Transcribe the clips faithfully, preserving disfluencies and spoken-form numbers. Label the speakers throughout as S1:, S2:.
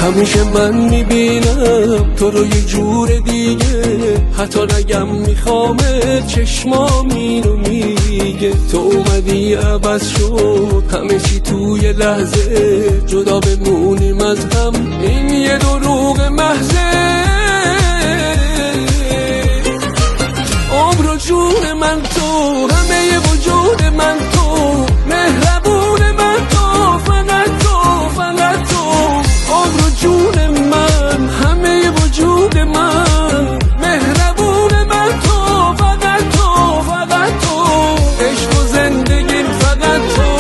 S1: همیشه من میبینم تو رو یه جور دیگه، حتی نگم میخوامت چشمام اینو میگه. تو اومدی عوض شد همه چی توی لحظه، جدا بمونیم از هم این یه دروغ محضه. عمر و جون من تو، همه وجود من تو، مهربون من تو، فقط تو فقط تو. عمر و جون من، همه وجود من، مهربون من تو، فقط تو فقط تو. عشق و زندگیم فقط تو.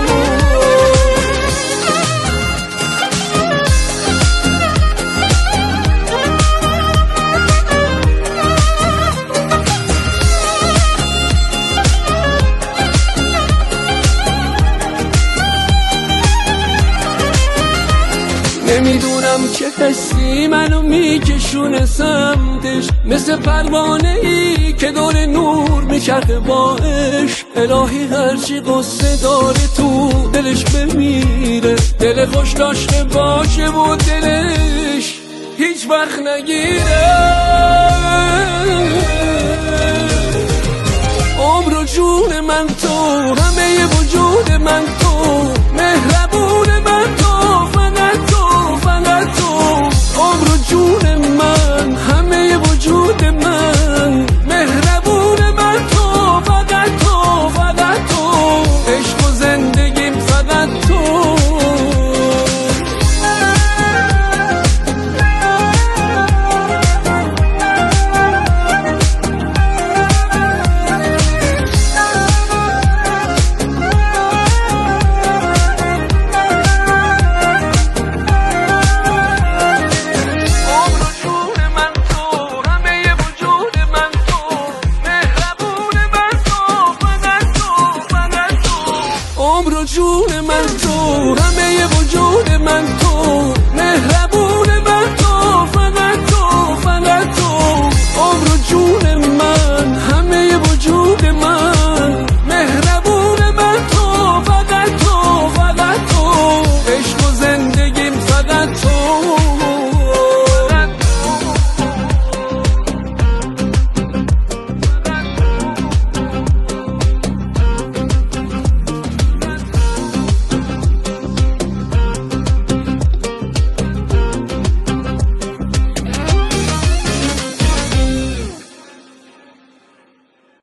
S1: نمیدونم چه حسی منو میکشونه سمتش، مثل پروانه ای که دور نور میچرخه با عشق. الهی هرچی قصه داره تو دلش بمیره، دل خوش داشته باشه و دلش هیچ وقت نگیره. عمر و جون من تو، همه وجود من تو، مهربون من تو، فقط تو فقط تو. عمر و جون من، همه وجود من، مهربون من تو، فقط تو فقط تو. عشق و زندگیم فقط تو. عمر و جون من تو، همه وجود من تو، مهربون